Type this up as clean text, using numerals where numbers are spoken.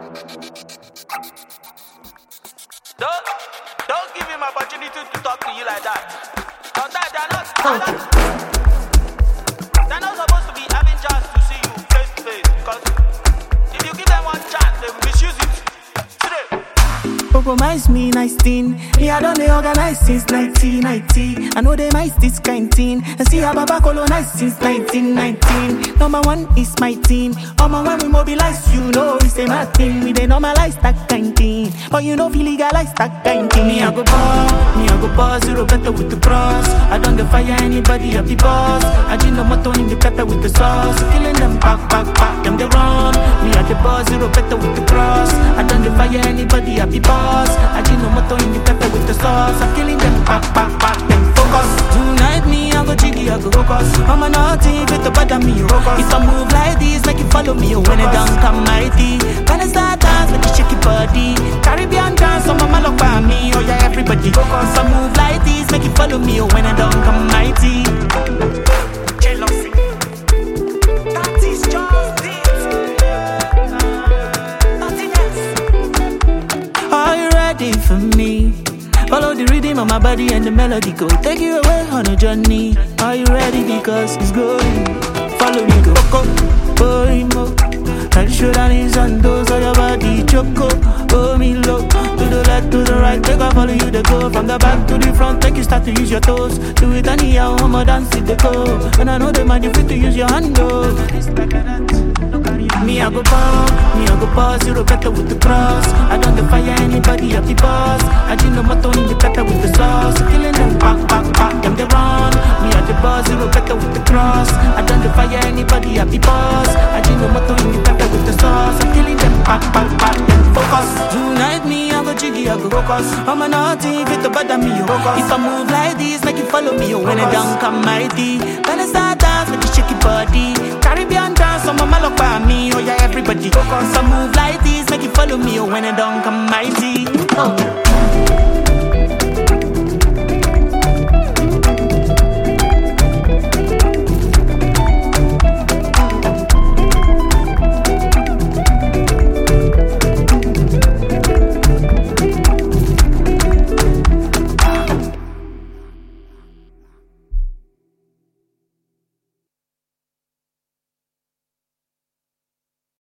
Don't give him opportunity to talk to you like that. Sometimes they're not supposed to be having chance to see you face to face. Because if you give them one chance, they will misuse it. Today. Compromise me, nice thing. Me, I don't organize since 1990. I know they mice this kind thing. And see how Baba colonized since 1919. Number one is my team. When we mobilize, you know it's a mad thing. We they normalize that kind thing. But you know we legalize that kind thing. Me, I go ball, zero better with the bros. I don't fire anybody up the boss. I just no motto in the pepper with the sauce. Killing them back, them they run. Me at the boss, zero better with the cross. I don't fire anybody up the boss. I just no motto in the pepper with the sauce. I'm killing them back, them focus. Tonight me, I go jiggy, I go focus. I'm a naughty, fit to bother me, focus. If I move like this, make you follow me. When it don't come mighty. When I start dance, make you shake your body. Caribbean dance, so mama look by me. Oh yeah, everybody focus. I move like this, make you follow me. When it don't come mighty. Jealousy. That is just it. Nothing else. Are you ready for me? Follow the rhythm of my body and the melody go take you away on a journey. Are you ready? Because it's going. Follow me, go. Boimo. I'll show that is and those of your body. Choco. Oh, me low. To the left, to the right. Take I follow you, they go. From the back to the front. Take you start to use your toes. Do it anyhow, homo dance it, they go. And I know they might you fit to use your hand, though. Me, I go pause, zero better with the cross. I don't fire anybody up the boss. I just no motto in the pepper with the sauce. Killing them back, them they run. Me at the boss, zero better with the cross. I don't fire anybody up the boss. I just no motto in the pepper with the sauce. I'm killing them back, them focus. Tonight me, I go jiggy, I go focus. I'm a naughty, fit to bother me, focus. If I move like this, make you follow me. When it don't come mighty. When I start dance, make you shake your body. Caribbean dance, so mama look by me. Oh yeah, everybody focus. I move like this, make you follow me. When it don't come mighty.